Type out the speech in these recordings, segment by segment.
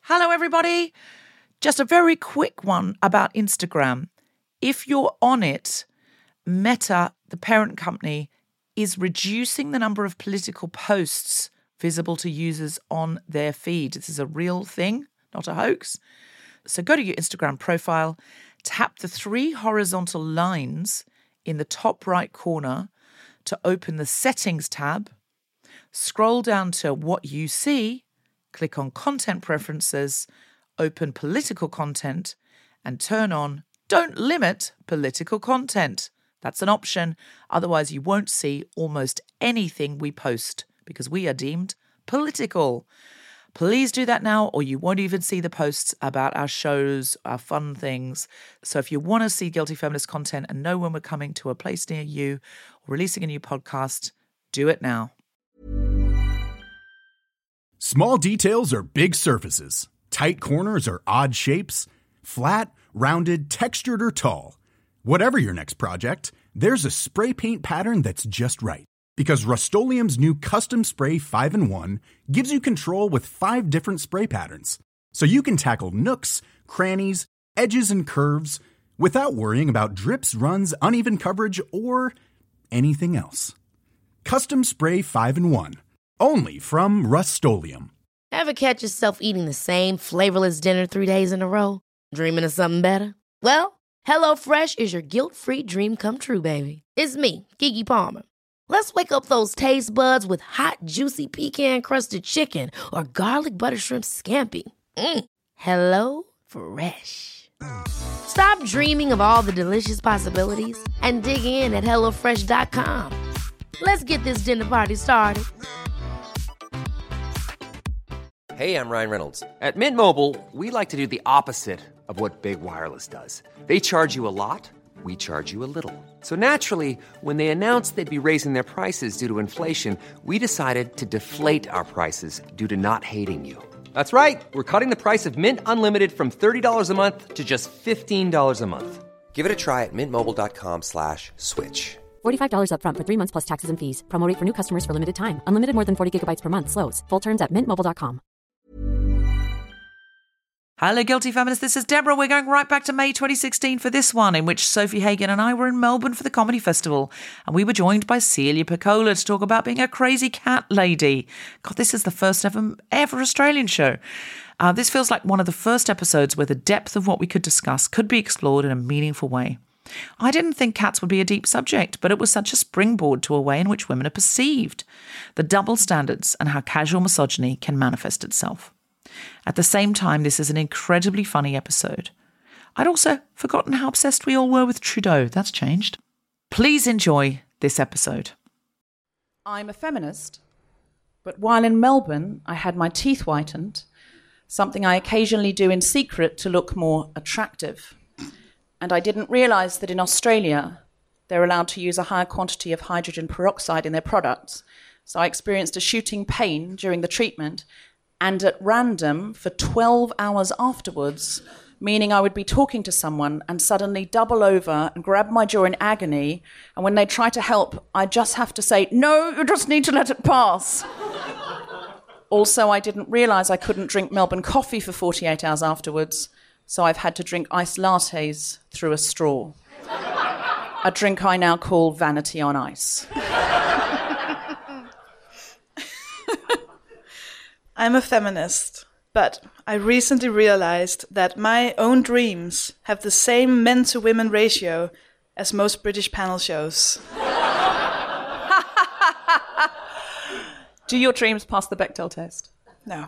Hello, everybody. Just a very quick one about Instagram. If you're on it, Meta, the parent company, is reducing the number of political posts visible to users on their feed. This is a real thing, not a hoax. So go to your Instagram profile, tap the 3 horizontal lines in the top right corner to open the Settings tab, scroll down to What You See, click on Content Preferences, open Political Content, and turn on Don't Limit Political Content. That's an option. Otherwise, you won't see almost anything we post because we are deemed political. Please do that now, or you won't even see the posts about our shows, our fun things. So if you want to see Guilty Feminist content and know when we're coming to a place near you or releasing a new podcast, do it now. Small details are big surfaces. Tight corners are odd shapes. Flat, rounded, textured, or tall. Whatever your next project, there's a spray paint pattern that's just right. Because Rust-Oleum's new Custom Spray 5-in-1 gives you control with 5 different spray patterns. So you can tackle nooks, crannies, edges, and curves without worrying about drips, runs, uneven coverage, or anything else. Custom Spray 5-in-1. Only from Rust-Oleum. Ever catch yourself eating the same flavorless dinner 3 days in a row? Dreaming of something better? Well, HelloFresh is your guilt-free dream come true, baby. It's me, Keke Palmer. Let's wake up those taste buds with hot, juicy pecan-crusted chicken or garlic butter shrimp scampi. Hello Fresh. Stop dreaming of all the delicious possibilities and dig in at HelloFresh.com. Let's get this dinner party started. Hey, I'm Ryan Reynolds. At Mint Mobile, we like to do the opposite of what Big Wireless does. They charge you a lot, we charge you a little. So naturally, when they announced they'd be raising their prices due to inflation, we decided to deflate our prices due to not hating you. That's right. We're cutting the price of Mint Unlimited from $30 a month to just $15 a month. Give it a try at mintmobile.com/switch. $45 up front for 3 months plus taxes and fees. Promo rate for new customers for limited time. Unlimited more than 40 gigabytes per month. Slows full terms at mintmobile.com. Hello, Guilty Feminists. This is Deborah. We're going right back to May 2016 for this one, in which Sophie Hagen and I were in Melbourne for the Comedy Festival. And we were joined by Celia Piccola to talk about being a crazy cat lady. God, this is the first ever Australian show. This feels like one of the first episodes where the depth of what we could discuss could be explored in a meaningful way. I didn't think cats would be a deep subject, but it was such a springboard to a way in which women are perceived, the double standards and how casual misogyny can manifest itself. At the same time, this is an incredibly funny episode. I'd also forgotten how obsessed we all were with Trudeau. That's changed. Please enjoy this episode. I'm a feminist, but while in Melbourne, I had my teeth whitened, something I occasionally do in secret to look more attractive. And I didn't realise that in Australia, they're allowed to use a higher quantity of hydrogen peroxide in their products. So I experienced a shooting pain during the treatment, and at random for 12 hours afterwards, meaning I would be talking to someone and suddenly double over and grab my jaw in agony, and when they try to help, I just have to say, no, you just need to let it pass. Also, I didn't realise I couldn't drink Melbourne coffee for 48 hours afterwards, so I've had to drink iced lattes through a straw. A drink I now call vanity on ice. I'm a feminist, but I recently realized that my own dreams have the same men-to-women ratio as most British panel shows. Do your dreams pass the Bechdel test? No.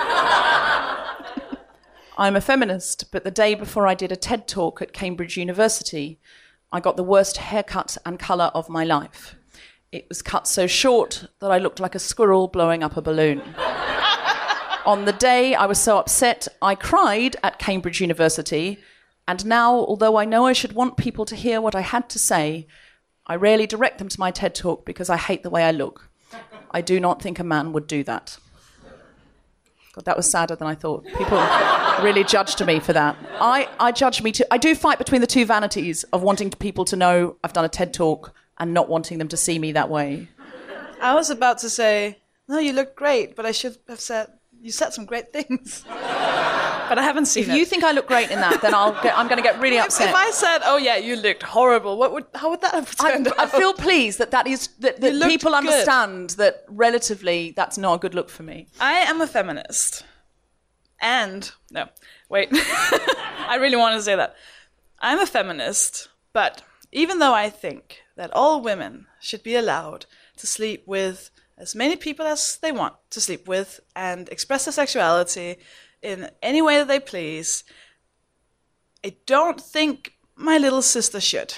I'm a feminist, but the day before I did a TED talk at Cambridge University, I got the worst haircut and colour of my life. It was cut so short that I looked like a squirrel blowing up a balloon. On the day I was so upset, I cried at Cambridge University, and now, although I know I should want people to hear what I had to say, I rarely direct them to my TED talk because I hate the way I look. I do not think a man would do that. God, that was sadder than I thought. People really judged me for that. I judge me too. I do fight between the two vanities of wanting people to know I've done a TED talk and not wanting them to see me that way. I was about to say, no, you look great, but I should have said, you said some great things. But I haven't seen If it. you think I look great in that, then I'm going to get really upset. If I said, "Oh yeah, you looked horrible," how would that have turned out? I feel pleased that looked people good. understand that relatively that's not a good look for me. I am a feminist. And, no, wait. I really want to say that. I'm a feminist, but even though I think that all women should be allowed to sleep with as many people as they want to sleep with and express their sexuality in any way that they please, I don't think my little sister should.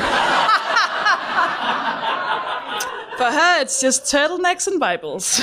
For her, it's just turtlenecks and Bibles.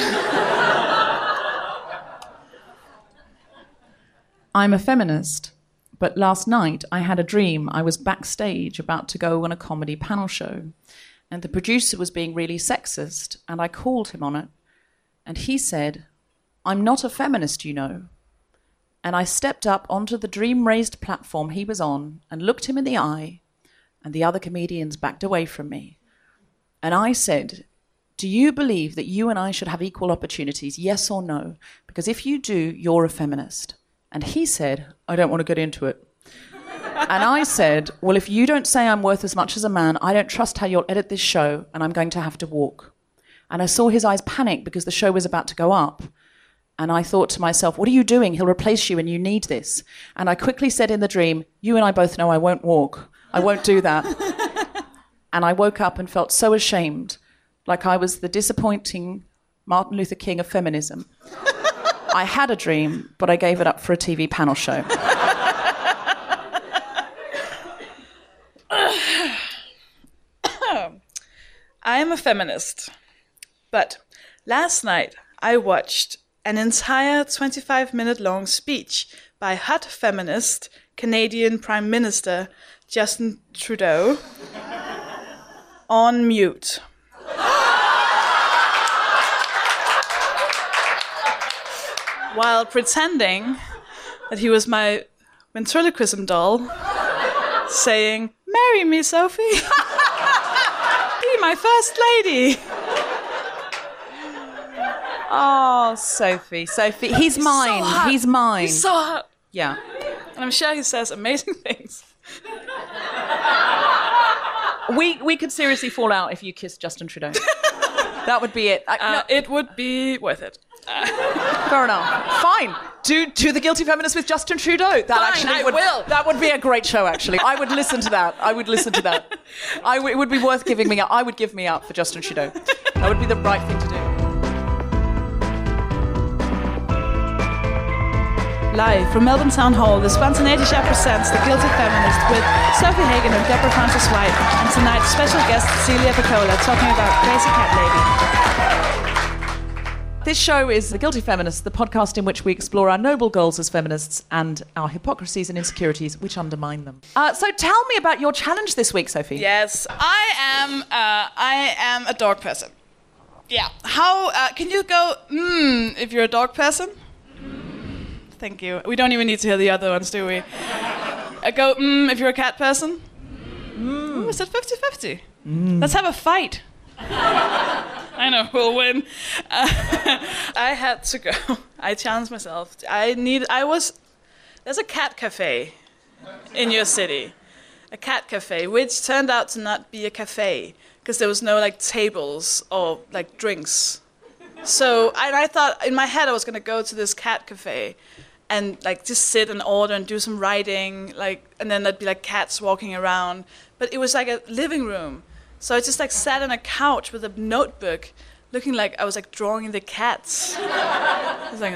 I'm a feminist, but last night I had a dream I was backstage about to go on a comedy panel show, and the producer was being really sexist, and I called him on it, and he said, "I'm not a feminist, you know." And I stepped up onto the dream-raised platform he was on and looked him in the eye, and the other comedians backed away from me. And I said, "Do you believe that you and I should have equal opportunities, yes or no? Because if you do, you're a feminist." And he said, "I don't want to get into it." And I said, "Well, if you don't say I'm worth as much as a man, I don't trust how you'll edit this show, and I'm going to have to walk." And I saw his eyes panic because the show was about to go up. And I thought to myself, what are you doing? He'll replace you and you need this. And I quickly said in the dream, "You and I both know I won't walk. I won't do that." And I woke up and felt so ashamed, like I was the disappointing Martin Luther King of feminism. I had a dream, but I gave it up for a TV panel show. I am a feminist, but last night I watched an entire 25-minute-long speech by hot feminist Canadian Prime Minister Justin Trudeau on mute. While pretending that he was my ventriloquism doll, saying, "Marry me, Sophie. Be my first lady." Oh, Sophie. He's mine. So hot. He's mine. He's so hot. Yeah. And I'm sure he says amazing things. We could seriously fall out if you kissed Justin Trudeau. That would be it. No, It would be worth it. fair enough. Fine. Do the Guilty Feminist with Justin Trudeau. I will. That would be a great show, actually. I would listen to that. It would be worth giving me up. I would give me up for Justin Trudeau. That would be the right thing to do. Live from Melbourne Town Hall, the Spontaneity Show presents The Guilty Feminist with Sophie Hagen and Deborah Francis-White, and tonight's special guest Celia Piccola talking about Crazy Cat Lady. This show is The Guilty Feminist, the podcast in which we explore our noble goals as feminists and our hypocrisies and insecurities which undermine them. So tell me about your challenge this week, Sophie. Yes, I am a dog person. Yeah. How can you go if you're a dog person? Thank you. We don't even need to hear the other ones, do we? Go if you're a cat person. Ooh, is that 50-50? Let's have a fight. I know who'll win. I had to go. I challenged myself. There's a cat cafe in your city. A cat cafe, which turned out to not be a cafe because there was no like tables or like drinks. So I thought in my head I was gonna go to this cat cafe and like just sit and order and do some writing, like, and then there'd be like cats walking around. But it was like a living room. So I just like sat on a couch with a notebook, looking like I was like drawing the cats. I was like,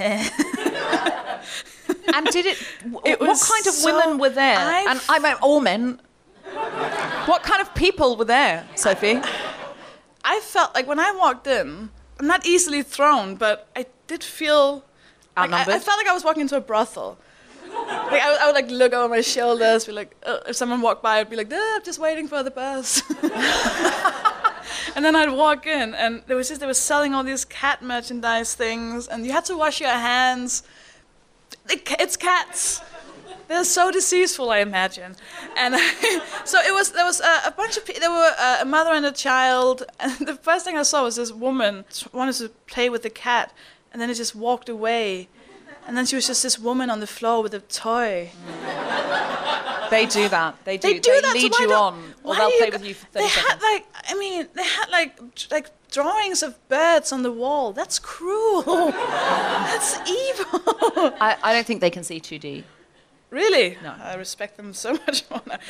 And did it It what was kind of so- women were there? And I meant all men. What kind of people were there, Sophie? I felt like when I walked in, I'm not easily thrown, but I did feel like Outnumbered? I felt like I was walking into a brothel. Like I would like look over my shoulders, be like, if someone walked by, I'd be like, I'm just waiting for the bus. And then I'd walk in, and they were selling all these cat merchandise things, and you had to wash your hands. It's cats. They're so deceitful, I imagine. And so there was a bunch of people. There were a mother and a child, and the first thing I saw was this woman wanted to play with the cat, and then it just walked away. And then she was just this woman on the floor with a toy. They do that. They that, lead so you on, or they'll play with you for 30 seconds. They had like drawings of birds on the wall. That's cruel. That's evil. I don't think they can see 2D. Really? No. I respect them so much more now.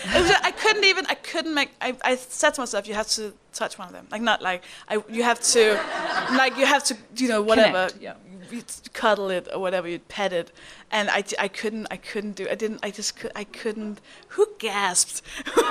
I said to myself, you have to touch one of them. You have to, whatever. Connect, yeah. You cuddle it or whatever, you pet it. And I couldn't do it. I couldn't. Who gasped?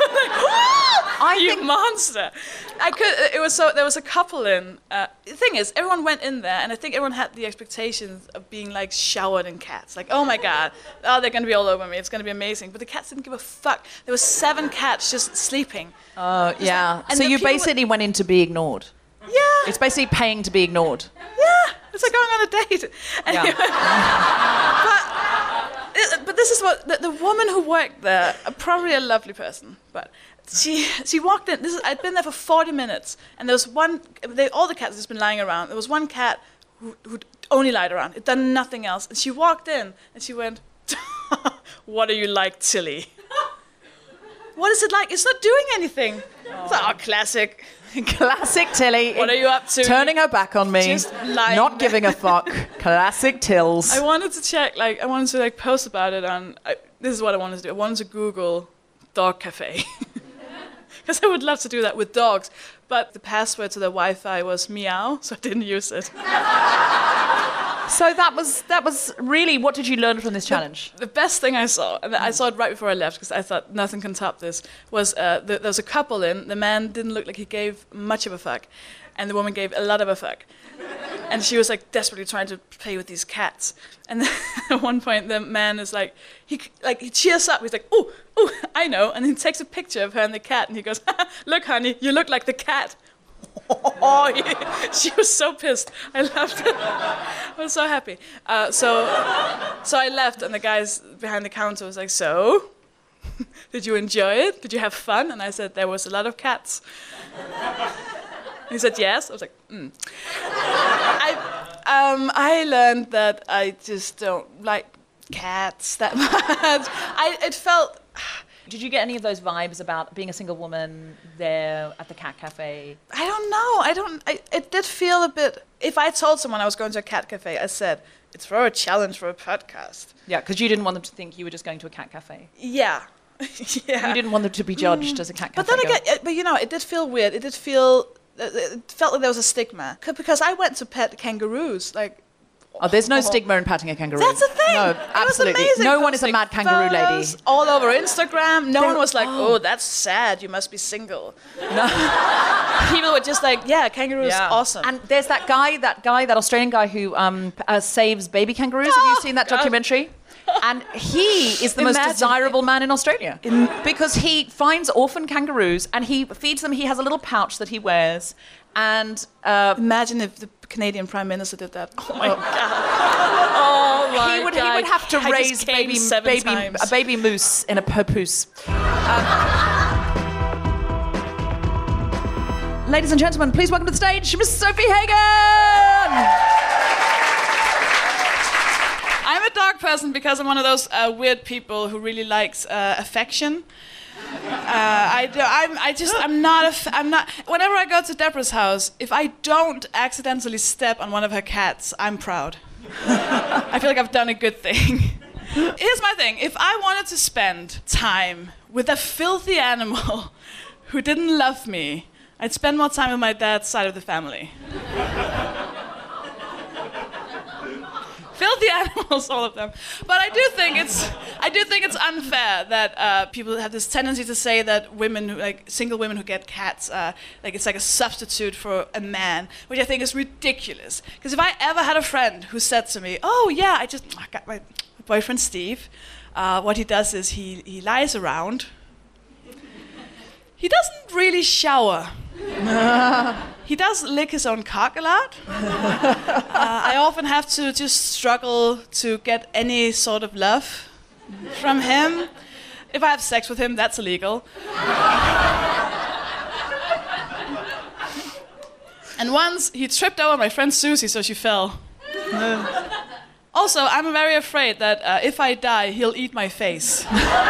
You monster. There was a couple in. The thing is, everyone went in there, and I think everyone had the expectations of being like showered in cats. Like, oh my God, they're going to be all over me. It's going to be amazing. But the cats didn't give a fuck. There were 7 cats just sleeping. Oh, yeah. And so the you people basically went in to be ignored. Yeah. It's basically paying to be ignored. Yeah. It's like going on a date. Anyway. But this is what the woman who worked there, probably a lovely person, but she walked in. I'd been there for 40 minutes, and there was one. All the cats had just been lying around. There was one cat who only lied around. It done nothing else. And she walked in, and she went, "What are you like, Tilly? What is it like? It's not doing anything." It's like, classic. Classic Tilly. What are you up to? Turning her back on me. Just lying not there. giving a fuck. Classic Tills. I wanted to check, I wanted to post about it on, this is what I wanted to do. I wanted to Google dog cafe. Because I would love to do that with dogs. But the password to the Wi-Fi was meow, so I didn't use it. So that was really, what did you learn from this challenge? The best thing I saw, and I saw it right before I left because I thought nothing can top this, was there was a couple in. The man didn't look like he gave much of a fuck, and the woman gave a lot of a fuck. And she was desperately trying to play with these cats. And then at one point the man is he cheers up. He's like, "Oh, I know." And he takes a picture of her and the cat, and he goes, "Look, honey, you look like the cat." Oh, she was so pissed. I loved it. I was so happy. So I left, and the guys behind the counter was like, "So, did you enjoy it? Did you have fun?" And I said, "There was a lot of cats." He said, "Yes." I was like, I learned that I just don't like cats that much. It felt... Did you get any of those vibes about being a single woman there at the cat cafe? I don't know. It did feel a bit... If I told someone I was going to a cat cafe, I said, it's for a challenge for a podcast. Yeah, because you didn't want them to think you were just going to a cat cafe. Yeah. Yeah. You didn't want them to be judged as a cat cafe. But then again, it did feel weird. It felt like there was a stigma. Because I went to pet kangaroos, there's no stigma in patting a kangaroo. That's the thing. No, absolutely. It was amazing. No one is a mad kangaroo lady. All over Instagram. No one was like, "Oh, that's sad. You must be single." No. People were just like, "Yeah, kangaroos, awesome." And there's that Australian guy who saves baby kangaroos. Have you seen that documentary? And he is the most desirable man in Australia because he finds orphan kangaroos and he feeds them. He has a little pouch that he wears. And imagine if the Canadian Prime Minister did that. Oh my God! Oh my God! He would have to raise a baby moose in a papoose. Ladies and gentlemen, please welcome to the stage Miss Sophie Hagen. I'm a dog person because I'm one of those weird people who really likes affection. I'm not. Whenever I go to Deborah's house, if I don't accidentally step on one of her cats, I'm proud. I feel like I've done a good thing. Here's my thing: if I wanted to spend time with a filthy animal who didn't love me, I'd spend more time with my dad's side of the family. Filthy animals, all of them. But I do think it's unfair that people have this tendency to say that single women who get cats, it's like a substitute for a man, which I think is ridiculous. Because if I ever had a friend who said to me, "Oh yeah, I got my boyfriend Steve. What he does is he lies around. He doesn't really shower." He does lick his own cock a lot. I often have to just struggle to get any sort of love from him. If I have sex with him, that's illegal. And once he tripped over my friend Susie, so she fell. Also, I'm very afraid that if I die, he'll eat my face.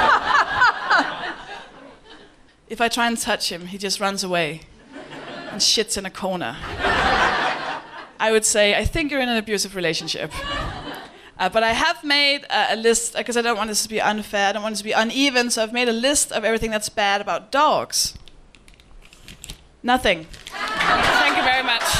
If I try and touch him, he just runs away and shits in a corner. I would say, I think you're in an abusive relationship. But I have made a list, because I don't want this to be unfair, I don't want this to be uneven, so I've made a list of everything that's bad about dogs. Nothing. Thank you very much.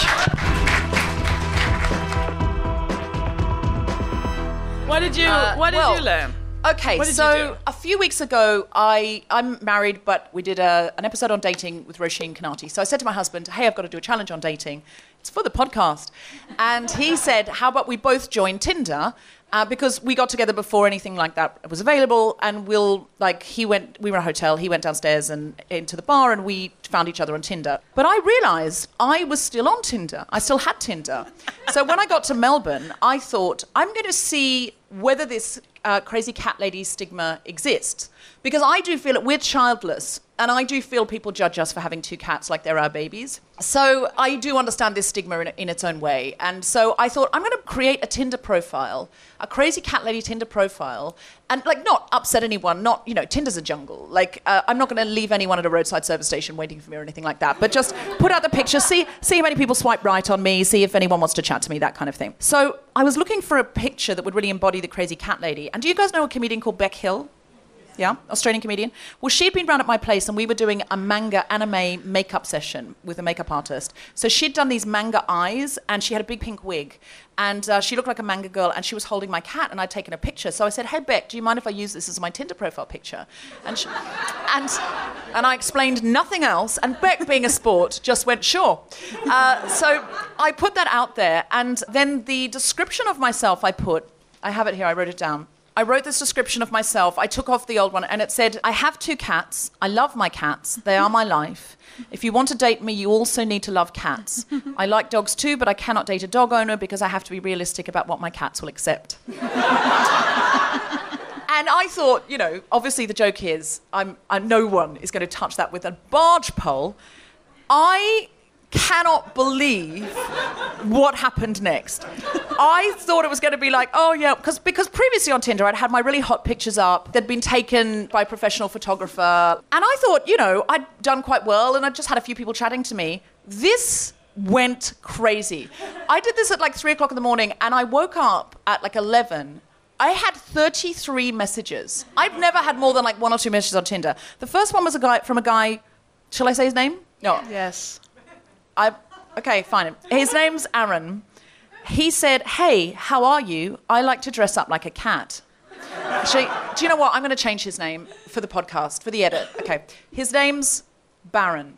What did you learn? Okay, so a few weeks ago, I'm married, but we did an episode on dating with Roisin Kennedy. So I said to my husband, hey, I've got to do a challenge on dating. It's for the podcast. And he said, how about we both join Tinder? Because we got together before anything like that was available, and we were in a hotel, he went downstairs and into the bar, and we found each other on Tinder. But I realised I was still on Tinder. I still had Tinder. So when I got to Melbourne, I thought, I'm going to see whether this crazy cat lady stigma exists. Because I do feel that we're childless, and I do feel people judge us for having 2 cats like they're our babies. So I do understand this stigma in its own way. And so I thought, I'm going to create a Tinder profile, a crazy cat lady Tinder profile, and not upset anyone, Tinder's a jungle. I'm not going to leave anyone at a roadside service station waiting for me or anything like that, but just put out the picture, see how many people swipe right on me, see if anyone wants to chat to me, that kind of thing. So I was looking for a picture that would really embody the crazy cat lady. And do you guys know a comedian called Beck Hill? Yeah, Australian comedian. Well, she'd been round at my place and we were doing a manga anime makeup session with a makeup artist. So she'd done these manga eyes and she had a big pink wig. And she looked like a manga girl and she was holding my cat and I'd taken a picture. So I said, hey, Beck, do you mind if I use this as my Tinder profile picture? And I explained nothing else. And Beck, being a sport, just went, sure. So I put that out there. And then the description of myself I have it here, I wrote it down. I wrote this description of myself. I took off the old one and it said, I have 2 cats. I love my cats. They are my life. If you want to date me, you also need to love cats. I like dogs too, but I cannot date a dog owner because I have to be realistic about what my cats will accept. And I thought, obviously the joke is, no one is going to touch that with a barge pole. I cannot believe what happened next. I thought it was going to be like, oh yeah, because previously on Tinder I'd had my really hot pictures up. They'd been taken by a professional photographer. And I thought, I'd done quite well and I'd just had a few people chatting to me. This went crazy. I did this at 3 o'clock in the morning and I woke up at 11. I had 33 messages. I've never had more than 1 or 2 messages on Tinder. The first one was from a guy, shall I say his name? No. Yes. Okay, fine. His name's Aaron. He said, hey, how are you? I like to dress up like a cat. Actually, do you know what? I'm going to change his name for the podcast, for the edit. Okay. His name's Baron.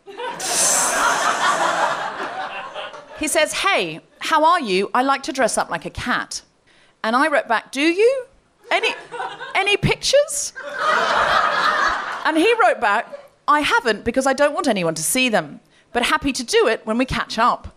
He says, hey, how are you? I like to dress up like a cat. And I wrote back, do you? Any pictures? And he wrote back, I haven't because I don't want anyone to see them, but happy to do it when we catch up.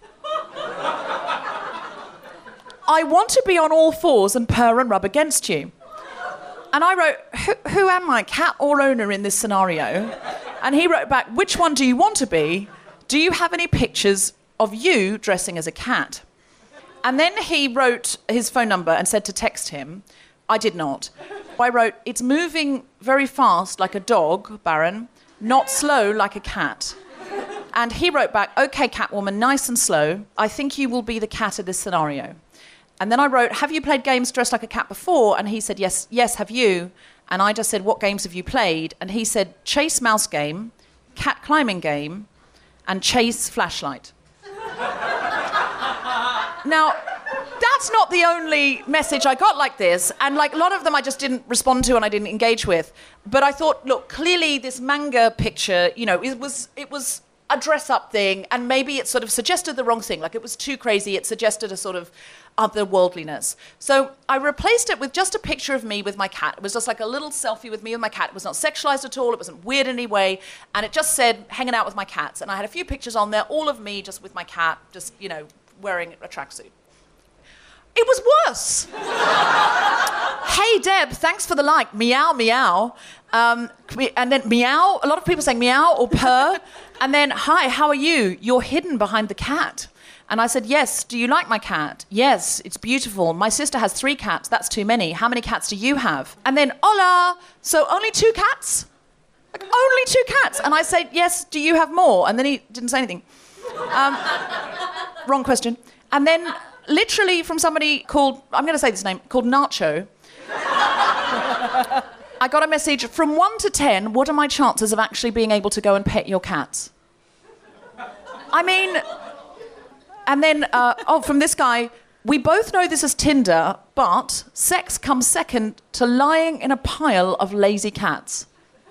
I want to be on all fours and purr and rub against you. And I wrote, who am I, cat or owner in this scenario? And he wrote back, which one do you want to be? Do you have any pictures of you dressing as a cat? And then he wrote his phone number and said to text him. I did not. I wrote, it's moving very fast like a dog, Baron, not slow like a cat. And he wrote back, okay, Catwoman, nice and slow. I think you will be the cat of this scenario. And then I wrote, have you played games dressed like a cat before? And he said, yes, have you? And I just said, what games have you played? And he said, chase mouse game, cat climbing game, and chase flashlight. Now, that's not the only message I got like this. And a lot of them I just didn't respond to and I didn't engage with. But I thought, look, clearly this manga picture, it was a dress-up thing, and maybe it sort of suggested the wrong thing. It was too crazy. It suggested a sort of otherworldliness. So I replaced it with just a picture of me with my cat. It was just a little selfie with me and my cat. It was not sexualized at all. It wasn't weird in any way. And it just said, hanging out with my cats. And I had a few pictures on there, all of me just with my cat, just, wearing a tracksuit. It was worse. Hey, Deb, thanks for the like. Meow, meow. And then meow. A lot of people saying meow or purr. And then, hi, how are you? You're hidden behind the cat. And I said, yes, do you like my cat? Yes, it's beautiful. My sister has 3 cats. That's too many. How many cats do you have? And then, hola, so only 2 cats? Like, only 2 cats? And I said, yes, do you have more? And then he didn't say anything. Wrong question. And then literally from somebody called, I'm going to say this name, called Nacho, I got a message from 1 to 10, what are my chances of actually being able to go and pet your cats? I mean, and then, from this guy, we both know this is Tinder, but sex comes second to lying in a pile of lazy cats.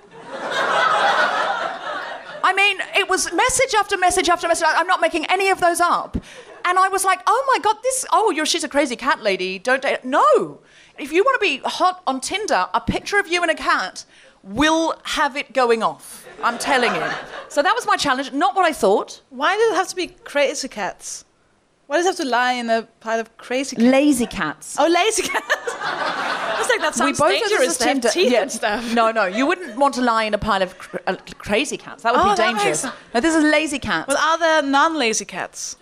I mean, it was message after message after message. I'm not making any of those up. And I was like, oh my God, she's a crazy cat lady. Don't date. No. If you want to be hot on Tinder, a picture of you and a cat will have it going off. I'm telling you. So that was my challenge, not what I thought. Why does it have to be crazy cats? Why does it have to lie in a pile of crazy cats? Lazy cats. Oh, lazy cats. I was like, that sounds dangerous to have teeth and stuff. No, you wouldn't want to lie in a pile of crazy cats. That would be dangerous. No, this is lazy cats. Well, are there non-lazy cats?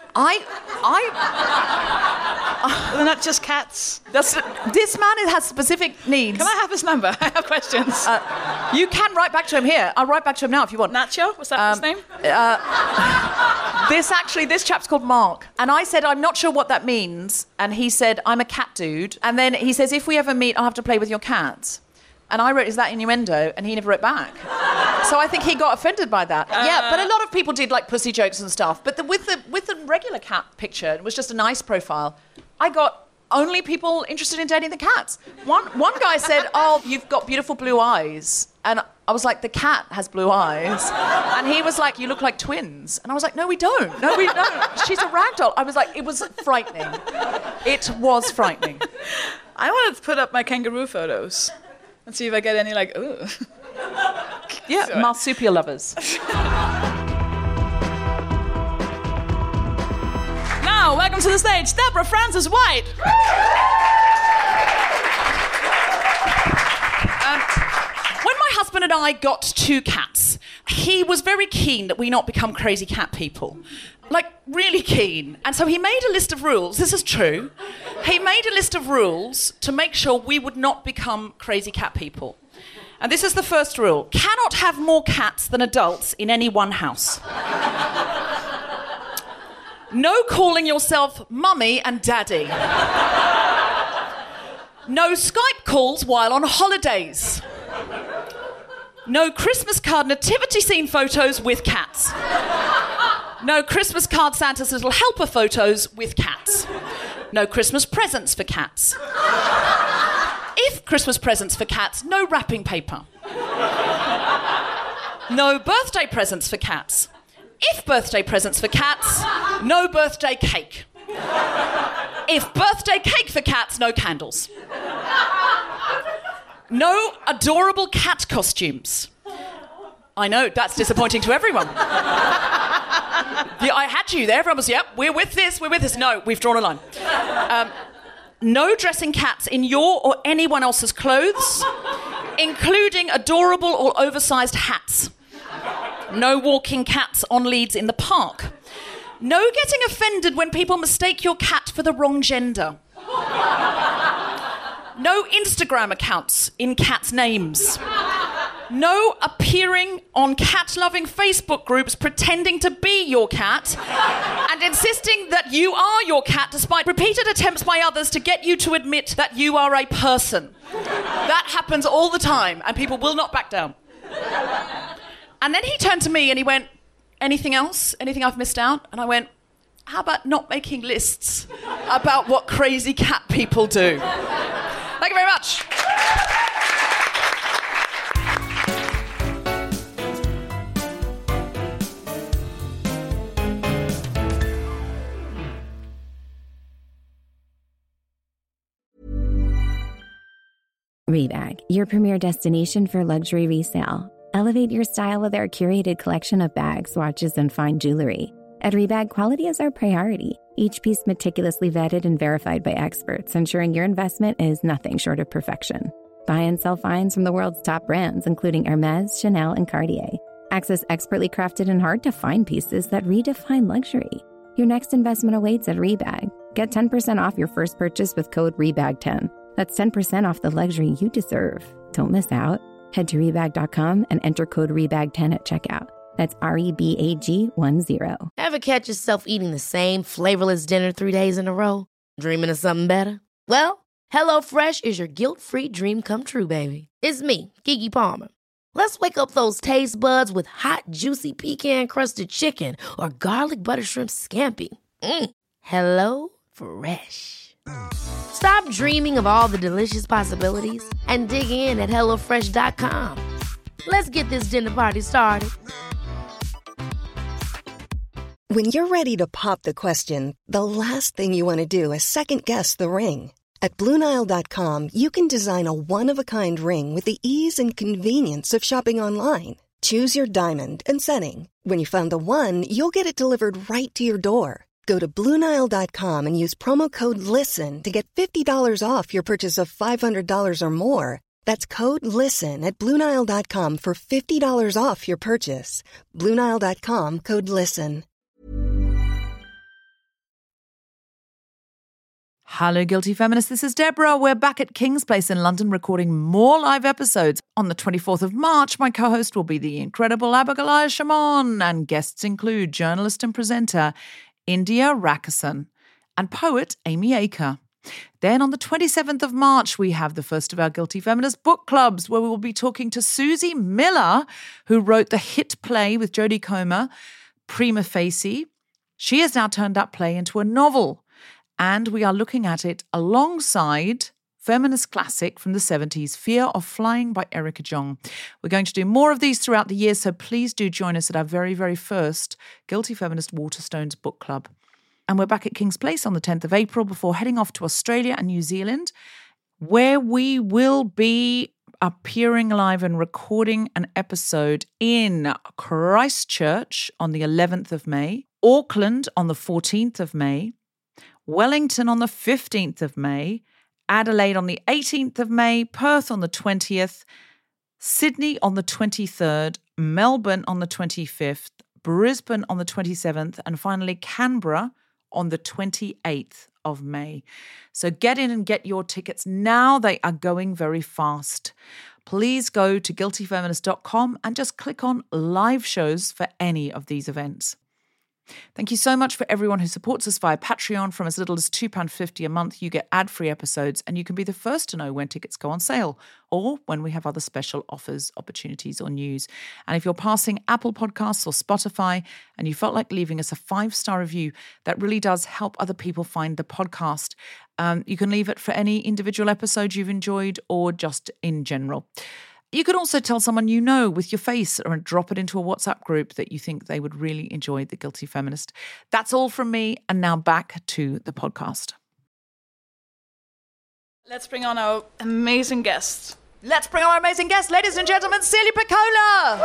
They're not just cats. This man has specific needs. Can I have his number? I have questions. You can write back to him here. I'll write back to him now if you want. Nacho? Was that his name? This chap's called Mark. And I said, I'm not sure what that means. And he said, I'm a cat dude. And then he says, if we ever meet, I'll have to play with your cats. And I wrote, is that innuendo? And he never wrote back. So I think he got offended by that. Yeah, but a lot of people did like pussy jokes and stuff. But with the regular cat picture, it was just a nice profile. I got only people interested in dating the cats. One guy said, oh, you've got beautiful blue eyes. And I was like, the cat has blue eyes. And he was like, you look like twins. And I was like, no, we don't. No, we don't. She's a ragdoll. I was like, it was frightening. It was frightening. I wanted to put up my kangaroo photos and see if I get any like, ooh. Yeah, marsupial lovers. Now, welcome to the stage, Deborah Frances-White. When my husband and I got 2 cats, he was very keen that we not become crazy cat people. Like, really keen. And so he made a list of rules. This is true. He made a list of rules to make sure we would not become crazy cat people. And this is the first rule. Cannot have more cats than adults in any one house. No calling yourself mummy and daddy. No Skype calls while on holidays. No Christmas card nativity scene photos with cats. No Christmas card Santa's Little Helper photos with cats. No Christmas presents for cats. If Christmas presents for cats, no wrapping paper. No birthday presents for cats. If birthday presents for cats, no birthday cake. If birthday cake for cats, no candles. No adorable cat costumes. I know, that's disappointing to everyone. Yeah, I had you there. Everyone was, yep, we're with this. No, we've drawn a line. No dressing cats in your or anyone else's clothes, including adorable or oversized hats. No walking cats on leads in the park. No getting offended when people mistake your cat for the wrong gender. No Instagram accounts in cats' names. No appearing on cat-loving Facebook groups pretending to be your cat and insisting that you are your cat despite repeated attempts by others to get you to admit that you are a person. That happens all the time and people will not back down. And then he turned to me and he went, anything else? Anything I've missed out? And I went, how about not making lists about what crazy cat people do? Thank you very much. Rebag, your premier destination for luxury resale. Elevate your style with our curated collection of bags, watches, and fine jewelry. At Rebag, quality is our priority. Each piece meticulously vetted and verified by experts, ensuring your investment is nothing short of perfection. Buy and sell finds from the world's top brands, including Hermes, Chanel, and Cartier. Access expertly crafted and hard-to-find pieces that redefine luxury. Your next investment awaits at Rebag. Get 10% off your first purchase with code REBAG10. That's 10% off the luxury you deserve. Don't miss out. Head to Rebag.com and enter code REBAG10 at checkout. That's REBAG10. Ever catch yourself eating the same flavorless dinner 3 days in a row? Dreaming of something better? Well, HelloFresh is your guilt-free dream come true, baby. It's me, Keke Palmer. Let's wake up those taste buds with hot, juicy pecan-crusted chicken or garlic butter shrimp scampi. Hello Fresh. Stop dreaming of all the delicious possibilities and dig in at HelloFresh.com. Let's get this dinner party started. When you're ready to pop the question, the last thing you want to do is second-guess the ring. At BlueNile.com, you can design a one-of-a-kind ring with the ease and convenience of shopping online. Choose your diamond and setting. When you find the one, you'll get it delivered right to your door. Go to BlueNile.com and use promo code LISTEN to get $50 off your purchase of $500 or more. That's code LISTEN at BlueNile.com for $50 off your purchase. BlueNile.com, code LISTEN. Hello, Guilty Feminists. This is Deborah. We're back at King's Place in London recording more live episodes. On the 24th of March, my co-host will be the incredible Abigail Shimon, and guests include journalist and presenter India Rakisson and poet Amy Aker. Then on the 27th of March, we have the first of our Guilty Feminist book clubs, where we will be talking to Susie Miller, who wrote the hit play with Jodie Comer, Prima Facie. She has now turned that play into a novel, and we are looking at it alongside feminist classic from the 70s, Fear of Flying by Erica Jong. We're going to do more of these throughout the year, so please do join us at our very, very first Guilty Feminist Waterstones book club. And we're back at King's Place on the 10th of April before heading off to Australia and New Zealand, where we will be appearing live and recording an episode in Christchurch on the 11th of May, Auckland on the 14th of May, Wellington on the 15th of May, Adelaide on the 18th of May, Perth on the 20th, Sydney on the 23rd, Melbourne on the 25th, Brisbane on the 27th, and finally Canberra on the 28th of May. So get in and get your tickets now. They are going very fast. Please go to guiltyfeminist.com and just click on live shows for any of these events. Thank you so much for everyone who supports us via Patreon. From as little as £2.50 a month, you get ad-free episodes and you can be the first to know when tickets go on sale or when we have other special offers, opportunities or news. And if you're passing Apple Podcasts or Spotify and you felt like leaving us a 5-star review, that really does help other people find the podcast. You can leave it for any individual episode you've enjoyed or just in general. You could also tell someone you know with your face or drop it into a WhatsApp group that you think they would really enjoy The Guilty Feminist. That's all from me, and now back to the podcast. Let's bring on our amazing guest. Let's bring on our amazing guest, ladies and gentlemen, Celia Paccola.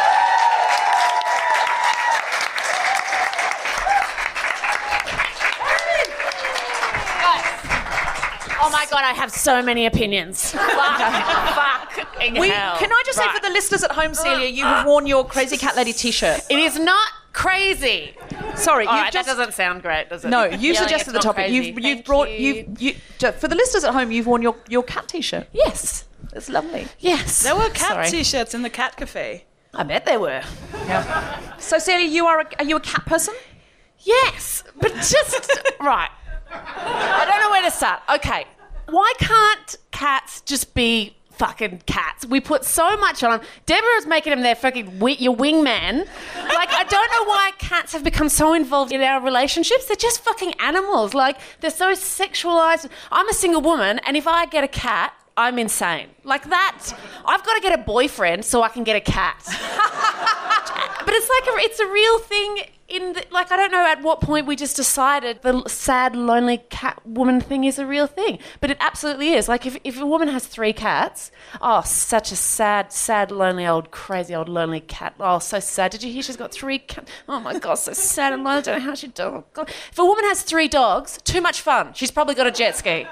Oh my God, I have so many opinions. Fucking hell. Can I just say for the listeners at home, Celia, you have worn your Crazy Cat Lady t-shirt. It is not crazy. Sorry, All right, that doesn't sound great, does it? No, you suggested the topic. You've brought for the listeners at home, you've worn your cat t-shirt. Yes. It's lovely. Yes. There were cat t-shirts in the cat cafe. I bet there were. Yeah. So Celia, are you a cat person? Yes, but just right. I don't know where to start. Okay, why can't cats just be fucking cats? We put so much on them. Deborah's making them their fucking your wingman. Like, I don't know why cats have become so involved in our relationships. They're just fucking animals. Like, they're so sexualized. I'm a single woman, and if I get a cat, I'm insane. Like that, I've got to get a boyfriend so I can get a cat. But it's like it's a real thing. I don't know at what point we just decided the sad, lonely cat woman thing is a real thing. But it absolutely is. Like, if a woman has 3 cats, oh, such a sad, lonely, crazy old lonely cat. Oh, so sad. Did you hear she's got 3 cats? Oh, my God, so sad and lonely. I don't know how she does it. God. If a woman has 3 dogs, too much fun. She's probably got a jet ski.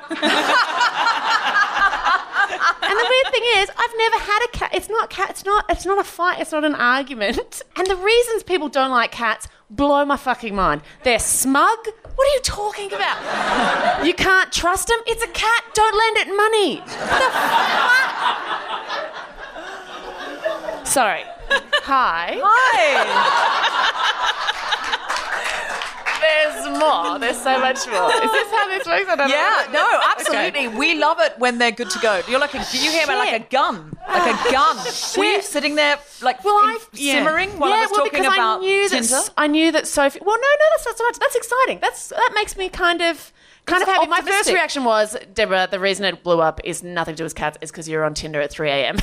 And the weird thing is, I've never had a cat. It's not a fight. It's not an argument. And the reasons people don't like cats, blow my fucking mind. They're smug. What are you talking about? You can't trust them. It's a cat. Don't lend it money. What the fuck? Sorry. Hi. There's more. There's so much more. Is this how this works? I don't know. Yeah, no, absolutely. Okay. We love it when they're good to go. You're like, you hear me like a gun. Like a gun. Were you sitting there simmering while I was talking about Tinder? I knew that Sophie... Well, no, that's not so much. That's exciting. That makes me kind of happy. My first reaction was, Deborah, the reason it blew up is nothing to do with cats. It's because you're on Tinder at 3 a.m.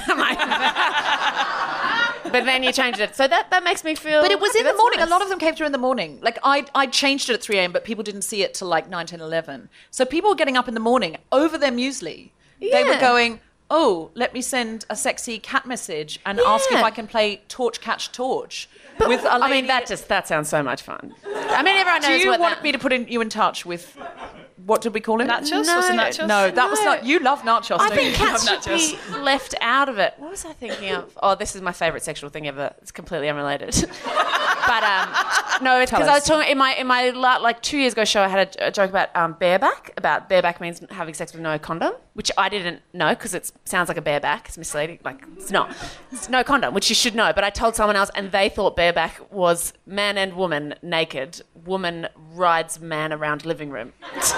But then you changed it. So that makes me feel... But it was in the morning. Nice. A lot of them came through in the morning. Like, I changed it at 3 a.m., but people didn't see it till like 9, 10, 11. So people were getting up in the morning over their muesli. Yeah. They were going, oh, let me send a sexy cat message and ask if I can play Torch Catch Torch. But, with a lady. that sounds so much fun. I mean, everyone knows Do you want me to put you in touch with... What did we call him? Nachos? No. Was it nachos? No, that was not... You love nachos, I think cats should be left out of it. What was I thinking of? Oh, this is my favourite sexual thing ever. It's completely unrelated. But no, it's because I was talking in my like 2 years ago show. I had a joke about bareback. About bareback means having sex with no condom, which I didn't know because it sounds like a bareback. It's misleading. Like it's not. It's no condom, which you should know. But I told someone else, and they thought bareback was man and woman naked. Woman rides man around living room.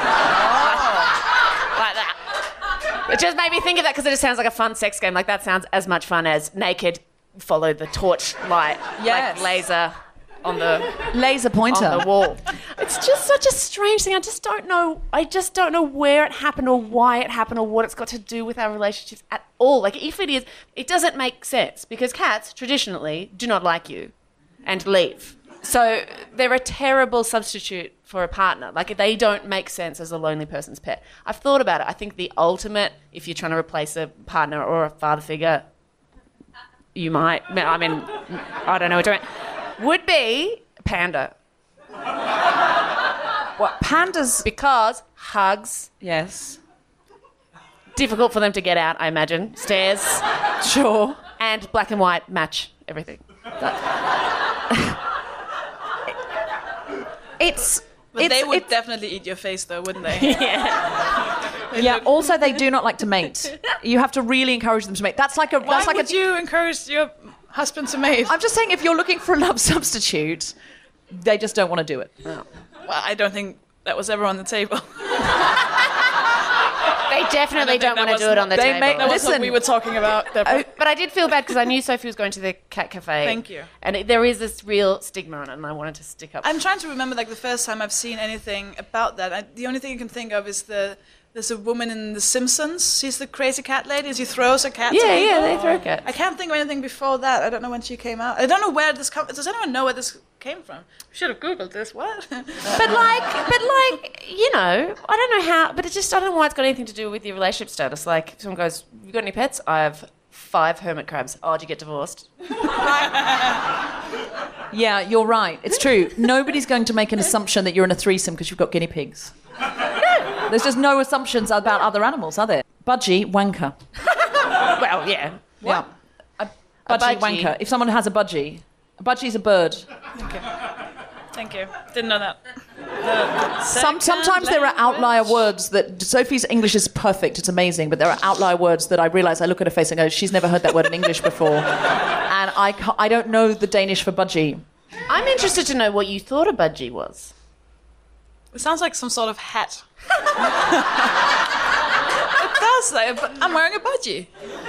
Like that. It just made me think of that because it just sounds like a fun sex game. Like that sounds as much fun as naked, follow the torch light, like laser on the laser pointer on the wall. It's just such a strange thing. I just don't know where it happened or why it happened or what it's got to do with our relationships at all. Like if it is, it doesn't make sense because cats traditionally do not like you and leave. So they're a terrible substitute for a partner. Like they don't make sense as a lonely person's pet. I've thought about it. I think the ultimate, if you're trying to replace a partner or a father figure, you might, I mean, I don't know what to mean, would be panda. What, pandas? Because hugs. Yes. Difficult for them to get out, I imagine. Stairs. Sure. And black and white match everything. They would definitely eat your face, though, wouldn't they? Yeah. Also, they do not like to mate. You have to really encourage them to mate. Why would you encourage your husband to mate? I'm just saying, if you're looking for a love substitute, they just don't want to do it. Oh. Well, I don't think that was ever on the table. They definitely don't want to do it on the table. That was what we were talking about. But I did feel bad because I knew Sophie was going to the cat cafe. Thank you. And there is this real stigma on it, and I wanted to stick up. I'm trying to remember like the first time I've seen anything about that. The only thing I can think of is there's a woman in The Simpsons. She's the crazy cat lady. She throws a cat. Yeah, they throw cats. I can't think of anything before that. I don't know when she came out. I don't know where this comes. Does anyone know where this came from? We should have Googled this. What? But you know, I don't know how. But I don't know why it's got anything to do with your relationship status. Like, if someone goes, "You got any pets?" I have 5 hermit crabs. Oh, did you get divorced? Yeah, you're right. It's true. Nobody's going to make an assumption that you're in a threesome because you've got guinea pigs. No. There's just no assumptions about other animals, are there? Budgie, wanker. Well, yeah. What? Yeah. A budgie, wanker. If someone has a budgie's a bird. Thank you. Didn't know that. Sometimes there are outlier words that... Sophie's English is perfect. It's amazing. But there are outlier words that I realise, I look at her face and go, she's never heard that word in English before. And I don't know the Danish for budgie. I'm interested to know what you thought a budgie was. It sounds like some sort of hat. It does, though. I'm wearing a budgie.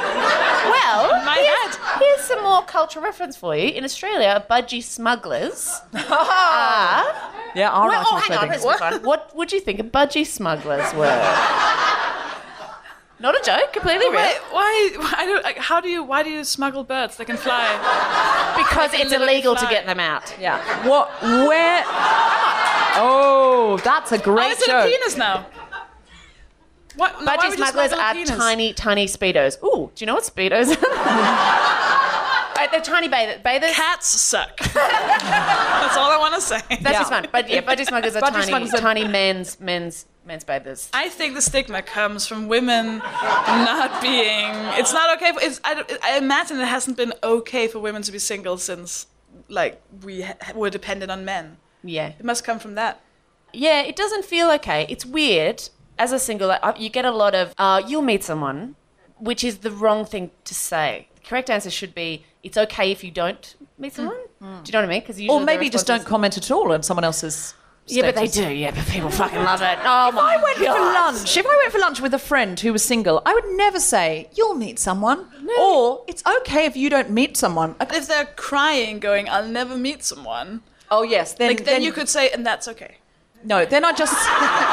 Well, here's some more cultural reference for you. In Australia, budgie smugglers are... Yeah, all right. Oh, hang on. This is fun. What would you think a budgie smugglers were? Not a joke, completely real. Why do you smuggle birds? They can fly. Because it's illegal to get them out. Yeah. What? Where? Oh, that's a great is it joke. a penis now? What? Budgie smugglers are tiny, tiny Speedos. Ooh, do you know what Speedos are? They're tiny bathers. Cats suck. That's all I want to say. That's just fun. But yeah, budgie smugglers are tiny men's bathers. I think the stigma comes from women not being... It's not okay... I imagine it hasn't been okay for women to be single since like we were dependent on men. Yeah. It must come from that. Yeah, it doesn't feel okay. It's weird. As a single, you get a lot of, you'll meet someone, which is the wrong thing to say. The correct answer should be, it's okay if you don't meet someone. Do you know what I mean? Or maybe just don't comment at all on someone else's status. Yeah, but they do. Yeah, but people fucking love it. Oh, If I went for lunch with a friend who was single, I would never say, you'll meet someone. No. Or, it's okay if you don't meet someone. If they're crying, going, I'll never meet someone. Oh, yes. Then you could say, and that's okay. No, then I just...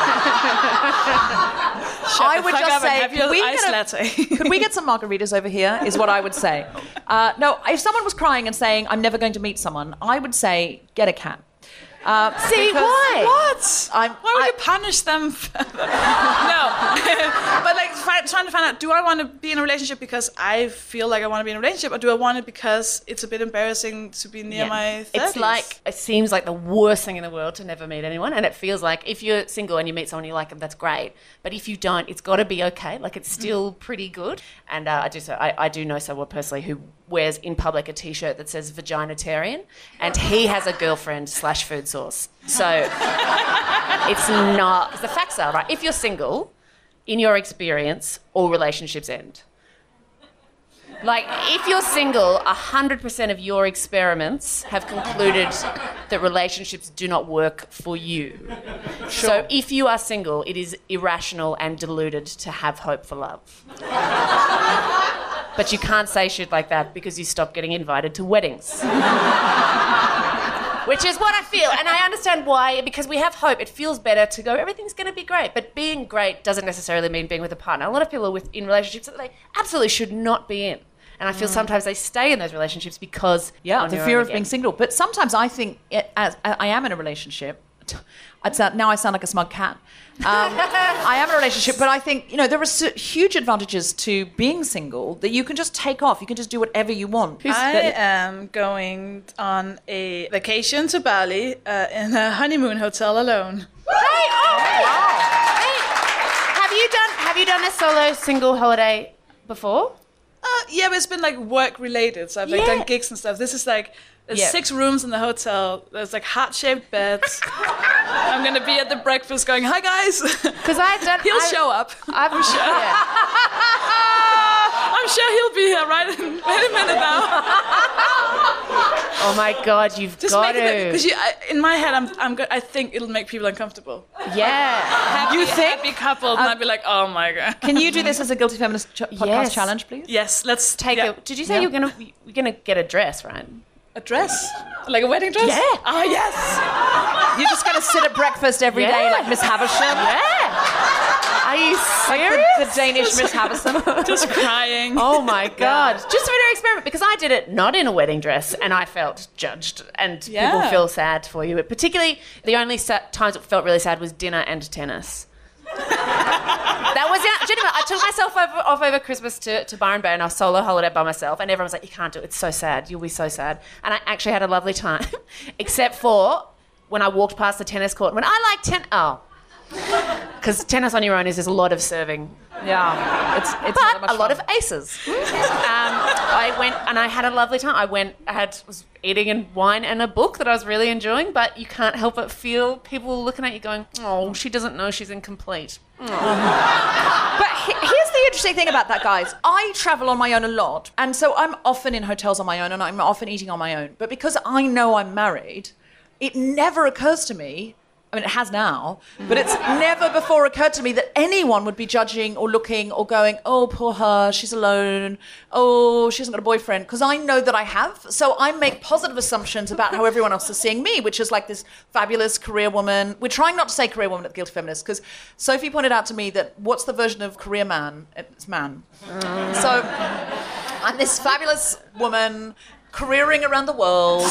I would just say, could we get some margaritas over here, is what I would say. No, if someone was crying and saying, I'm never going to meet someone, I would say, get a cat. See, why? What? Why would you punish them? No. But like trying to find out, do I want to be in a relationship because I feel like I want to be in a relationship, or do I want it because it's a bit embarrassing to be near my 30s? It's like, it seems like the worst thing in the world to never meet anyone, and it feels like if you're single and you meet someone you like them, that's great. But if you don't, it's got to be okay. Like, it's still pretty good. And I do know someone personally who wears in public a T-shirt that says Vaginatarian, and he has a girlfriend / food source. So it's not... The facts are, right, if you're single, in your experience, all relationships end. Like, if you're single, 100% of your experiments have concluded that relationships do not work for you. Sure. So if you are single, it is irrational and deluded to have hope for love. But you can't say shit like that because you stop getting invited to weddings. Which is what I feel. And I understand why, because we have hope. It feels better to go, everything's going to be great. But being great doesn't necessarily mean being with a partner. A lot of people are in relationships that they absolutely should not be in. And I feel sometimes they stay in those relationships because... Yeah, the fear of being single. But sometimes I think, as I am in a relationship... Now I sound like a smug cat. I am in a relationship, but I think, there are huge advantages to being single that you can just take off. You can just do whatever you want. I am going on a vacation to Bali in a honeymoon hotel alone. Hey, wow. Hey, have you done a solo single holiday before? Yeah, but it's been like work related. So I've like done gigs and stuff. This is like... There's 6 rooms in the hotel. There's like heart-shaped beds. I'm gonna be at the breakfast going, "Hi guys," because he'll show up. I'm sure. Yeah. I'm sure he'll be here right in a minute now. Oh my God, you've just got to. Because in my head, I think it'll make people uncomfortable. Yeah. Happy couple, and I'd be like, oh my God. Can you do this as a Guilty Feminist podcast challenge, please? Yes, let's take it. Did you say you're gonna get a dress, right? A dress? Like a wedding dress? Yeah. Oh, yes. You're just going to sit at breakfast every day like Miss Havisham? Yeah. Are you serious? Like the Danish Miss Havisham? Just crying. Oh, my God. Just a bit of an experiment, because I did it not in a wedding dress, and I felt judged, and people feel sad for you. Particularly, the only times it felt really sad was dinner and tennis. That was genuine. I took myself off over Christmas to Byron Bay on a solo holiday by myself, and everyone was like, "You can't do it. It's so sad. You'll be so sad." And I actually had a lovely time, except for when I walked past the tennis court. When I like because tennis on your own is just a lot of serving. Yeah, it's but a lot of aces. I went and I had a lovely time. I was eating and wine and a book that I was really enjoying, but you can't help but feel people looking at you going, "Oh, she doesn't know she's incomplete." But here's the interesting thing about that, guys. I travel on my own a lot, and so I'm often in hotels on my own, and I'm often eating on my own. But because I know I'm married, it never occurs to me, I mean, it has now, but it's never before occurred to me that anyone would be judging or looking or going, "Oh, poor her, she's alone. Oh, she hasn't got a boyfriend," because I know that I have. So I make positive assumptions about how everyone else is seeing me, which is like this fabulous career woman. We're trying not to say career woman at the Guilty Feminist, because Sophie pointed out to me that what's the version of career man? It's man. So I'm this fabulous woman careering around the world.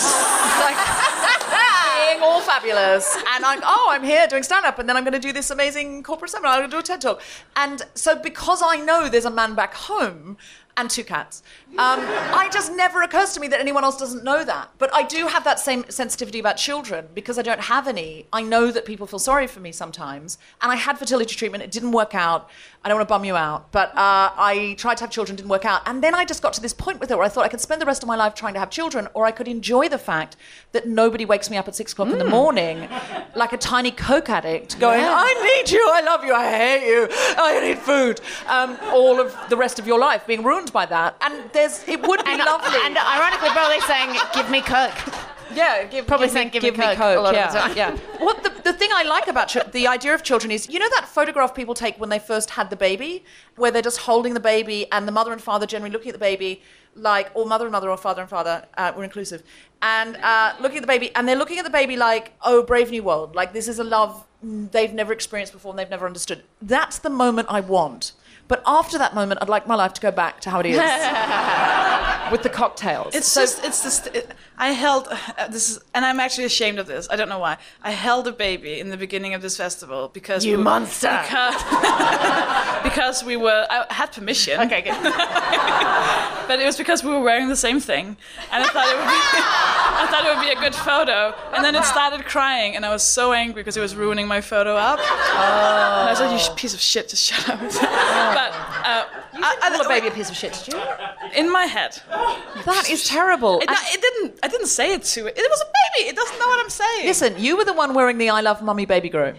Being all fabulous, and I'm here doing stand-up, and then I'm going to do this amazing corporate seminar, I'm going to do a TED Talk. And so because I know there's a man back home, And 2 cats. I just never occurs to me that anyone else doesn't know that. But I do have that same sensitivity about children because I don't have any. I know that people feel sorry for me sometimes. And I had fertility treatment. It didn't work out. I don't want to bum you out. But I tried to have children, didn't work out. And then I just got to this point with it where I thought I could spend the rest of my life trying to have children, or I could enjoy the fact that nobody wakes me up at 6 o'clock in the morning like a tiny coke addict going, I need you, I love you, I hate you, I need food. All of the rest of your life being ruined by that. And it would be lovely. And ironically, probably saying, give me coke. Yeah, give me coke. A lot of the time. Yeah. What the thing I like about the idea of children is, you know that photograph people take when they first had the baby, where they're just holding the baby and the mother and father generally looking at the baby, like, or mother and mother or father and father, we're inclusive, and looking at the baby, and they're looking at the baby like, oh, brave new world, like this is a love they've never experienced before and they've never understood. That's the moment I want. But after that moment, I'd like my life to go back to how it is with the cocktails. I held and I'm actually ashamed of this. I don't know why. I held a baby in the beginning of this festival because monster. Because I had permission. Okay, good. But it was because we were wearing the same thing, and I thought it would be a good photo. And then it started crying, and I was so angry because it was ruining my photo up. And I was like, you piece of shit, just shut up. But you didn't call a baby a piece of shit, did you? In my head. That is terrible. I didn't say it to it. It was a baby. It doesn't know what I'm saying. Listen, you were the one wearing the I love mummy baby group.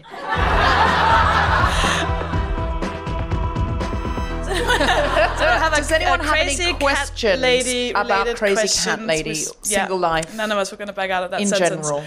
Does anyone have any questions about Crazy Cat Lady, single life? None of us were going to back out of that in sentence. general.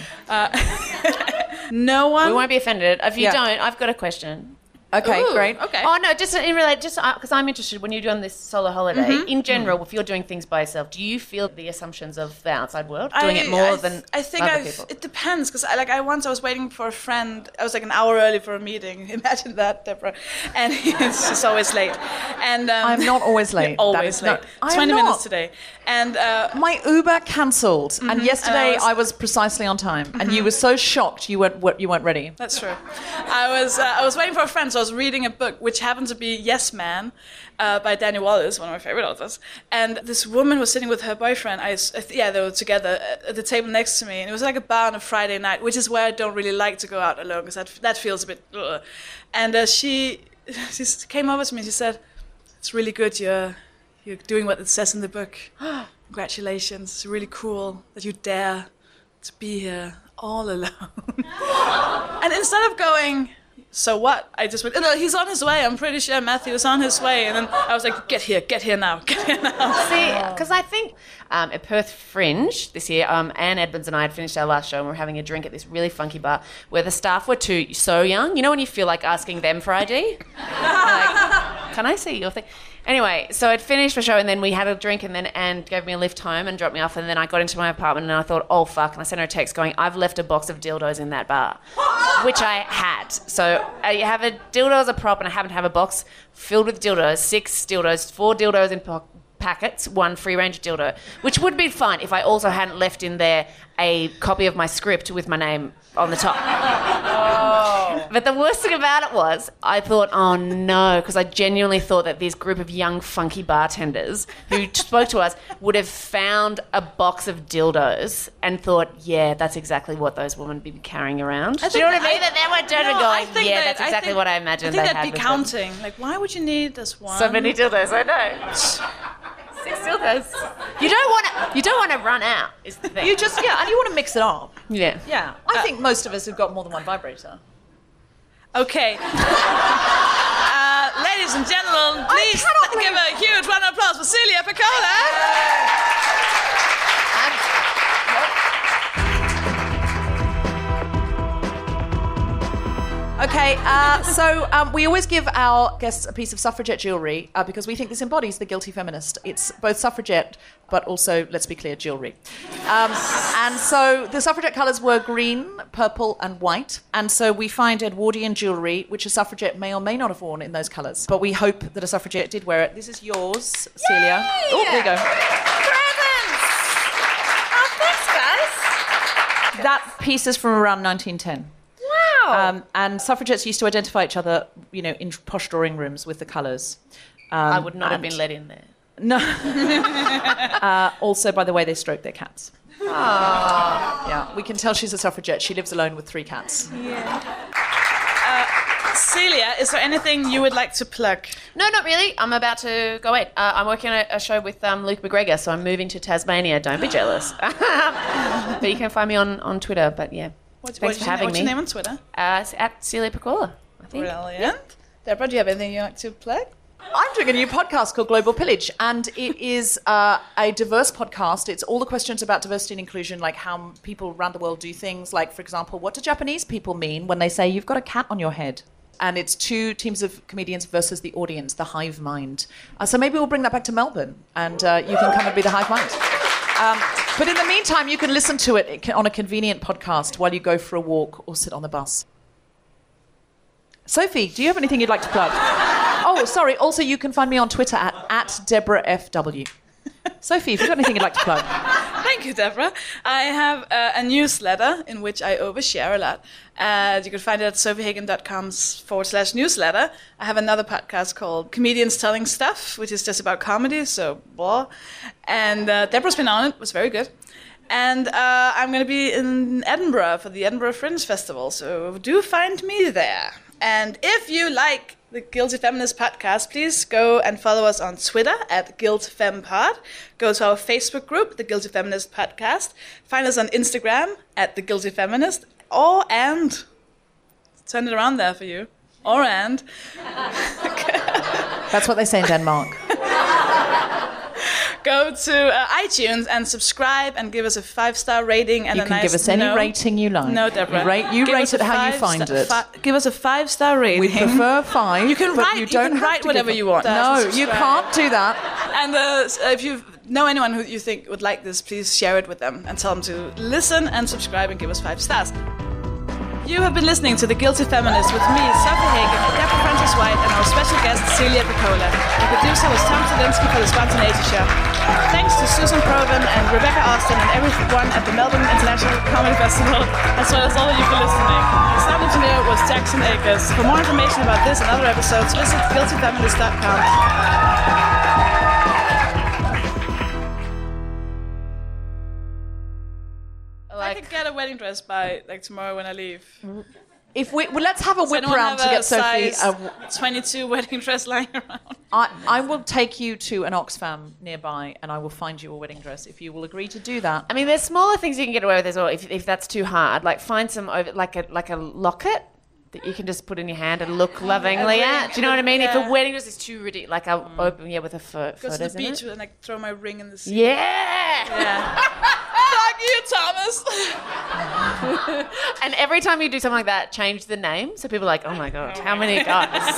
No one. We won't be offended. If you don't, I've got a question. Okay, Ooh, great. Okay. Oh no, just in relate, just because I'm interested when you're doing this solo holiday. In general, if you're doing things by yourself, do you feel the assumptions of the outside world doing it more than I think other people? It depends because once I was waiting for a friend. I was like an hour early for a meeting. Imagine that, Deborah. And he's just always late. And I'm not always late. Always late. 20 minutes today. And my Uber cancelled. And yesterday I was precisely on time. And you were so shocked you weren't ready. That's true. I was waiting for a friend, so I was reading a book which happened to be Yes Man by Danny Wallace, one of my favorite authors. And this woman was sitting with her boyfriend. They were together at the table next to me, and it was like a bar on a Friday night, which is where I don't really like to go out alone because that feels a bit. Ugh. And she came over to me. She said, "It's really good. You're doing what it says in the book. Congratulations. It's really cool that you dare to be here all alone." And instead of going, so what? I just went, no, he's on his way. I'm pretty sure Matthew is on his way. And then I was like, get here now. See, because I think at Perth Fringe this year, Anne Edmonds and I had finished our last show and we were having a drink at this really funky bar where the staff were so young. You know when you feel like asking them for ID? Like, can I see your thing? Anyway, so I'd finished the show and then we had a drink and then Anne gave me a lift home and dropped me off, and then I got into my apartment and I thought, oh fuck, and I sent her a text going, I've left a box of dildos in that bar, which I had. So I have a dildo as a prop and I happen to have a box filled with dildos, 6 dildos, 4 dildos in packets, 1 free-range dildo, which would be fine if I also hadn't left in there a copy of my script with my name on the top. But the worst thing about it was I thought, oh no, because I genuinely thought that this group of young funky bartenders who spoke to us would have found a box of dildos and thought, yeah, that's exactly what those women would be carrying around. Do you know what I mean? That they were going, yeah, that's exactly what I imagined they had. I think that'd be counting. Like, why would you need this one? So many dildos, I know. 6 dildos. You don't want to run out, is the thing. And you want to mix it up. Yeah. Yeah. I think most of us have got more than one vibrator. Okay. Ladies and gentlemen, please give a huge round of applause for Celia Piccola. Okay, so we always give our guests a piece of suffragette jewellery because we think this embodies the guilty feminist. It's both suffragette, but also, let's be clear, jewellery. And so the suffragette colours were green, purple and white. And so we find Edwardian jewellery, which a suffragette may or may not have worn in those colours. But we hope that a suffragette did wear it. This is yours, Celia. Yay! Oh, there you go. Presents! Oh, thanks, guys. That piece is from around 1910. Wow. And suffragettes used to identify each other, in posh drawing rooms with the colours. I would not have been let in there. No. Also, by the way they stroke their cats. Yeah, we can tell she's a suffragette. She lives alone with 3 cats. Celia, is there anything you would like to plug? No, not really. I'm about to go away. I'm working on a show with Luke McGregor, so I'm moving to Tasmania. Don't be jealous. But you can find me on Twitter. But yeah, thanks for having me. What's your name on Twitter? It's at Celia Piccola, I think. Brilliant. Deborah, do you have anything you'd like to plug? I'm doing a new podcast called Global Pillage, and it is a diverse podcast. It's all the questions about diversity and inclusion, like how people around the world do things. Like, for example, what do Japanese people mean when they say you've got a cat on your head? And it's 2 teams of comedians versus the audience, the hive mind. So maybe we'll bring that back to Melbourne, and you can come and be the hive mind. But in the meantime, you can listen to it on a convenient podcast while you go for a walk or sit on the bus. Sophie, do you have anything you'd like to plug? Oh, sorry. Also, you can find me on Twitter at Deborah FW. Sophie, have you got anything you'd like to plug? Thank you, Deborah. I have a newsletter in which I overshare a lot. You can find it at sophiehagen.com/newsletter. I have another podcast called Comedians Telling Stuff, which is just about comedy, so blah. And Deborah's been on it. It was very good. And I'm going to be in Edinburgh for the Edinburgh Fringe Festival, so do find me there. And if you like the Guilty Feminist podcast, please go and follow us on Twitter at GuiltFemPod. Go to our Facebook group, The Guilty Feminist Podcast. Find us on Instagram at The Guilty Feminist. And turn it around there for you. And. That's what they say in Denmark. Go to iTunes and subscribe and give us a 5-star rating and you a can nice give us any rating you like. No, Deborah. You rate it how you find it. Give us a 5-star rating. We prefer 5. You can write. You don't write whatever you want. No, you can't do that. And if you know anyone who you think would like this, please share it with them and tell them to listen and subscribe and give us 5 stars. You have been listening to The Guilty Feminist with me, Sophie Hagen, Deborah Francis White, and our special guest, Celia Piccola. The producer was Tom Zelinsky for The Spontaneity Show. Thanks to Susan Proven and Rebecca Austin and everyone at the Melbourne International Comedy Festival, as well as all of you for listening. The sound engineer was Jackson Akers. For more information about this and other episodes, visit guiltyfeminist.com. I could get a wedding dress by tomorrow when I leave. Let's have a whip round to get Sophie a 22 wedding dress lying around. I will take you to an Oxfam nearby, and I will find you a wedding dress if you will agree to do that. I mean, there's smaller things you can get away with as well if that's too hard. Like find some like a locket that you can just put in your hand and look lovingly at. Do you know what I mean? Yeah. If a wedding dress is too ridiculous, like I'll open with a photos in it. Go to the beach and throw my ring in the sea. Yeah. Fuck you, Thomas. And every time you do something like that, change the name so people are like, oh my god, how many guys?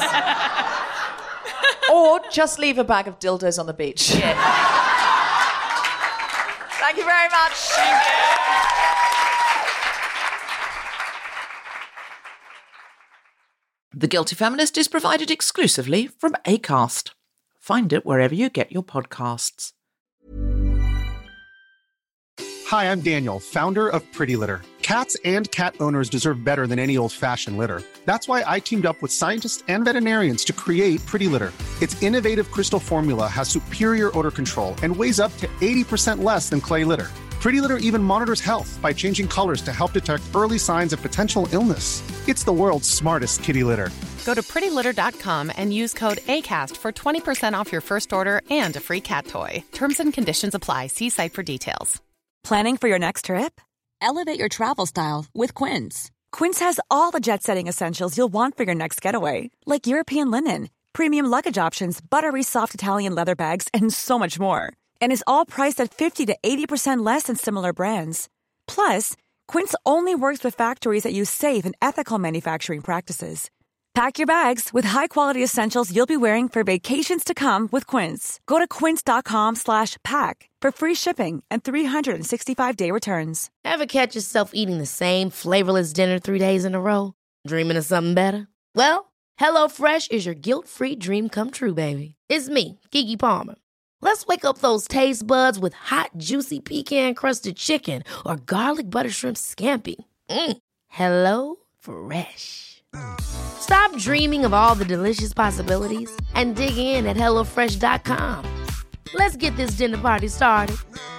Or just leave a bag of dildos on the beach. Yeah. Thank you very much. Thank you. The Guilty Feminist is provided exclusively from Acast. Find it wherever you get your podcasts. Hi, I'm Daniel, founder of Pretty Litter. Cats and cat owners deserve better than any old-fashioned litter. That's why I teamed up with scientists and veterinarians to create Pretty Litter. Its innovative crystal formula has superior odor control and weighs up to 80% less than clay litter. Pretty Litter even monitors health by changing colors to help detect early signs of potential illness. It's the world's smartest kitty litter. Go to prettylitter.com and use code ACAST for 20% off your first order and a free cat toy. Terms and conditions apply. See site for details. Planning for your next trip? Elevate your travel style with Quince. Quince has all the jet-setting essentials you'll want for your next getaway, like European linen, premium luggage options, buttery soft Italian leather bags, and so much more. And is all priced at 50 to 80% less than similar brands. Plus, Quince only works with factories that use safe and ethical manufacturing practices. Pack your bags with high-quality essentials you'll be wearing for vacations to come with Quince. Go to quince.com/pack for free shipping and 365-day returns. Ever catch yourself eating the same flavorless dinner 3 days in a row? Dreaming of something better? Well, HelloFresh is your guilt-free dream come true, baby. It's me, Keke Palmer. Let's wake up those taste buds with hot, juicy pecan-crusted chicken or garlic butter shrimp scampi. Hello Fresh. Stop dreaming of all the delicious possibilities and dig in at HelloFresh.com. Let's get this dinner party started.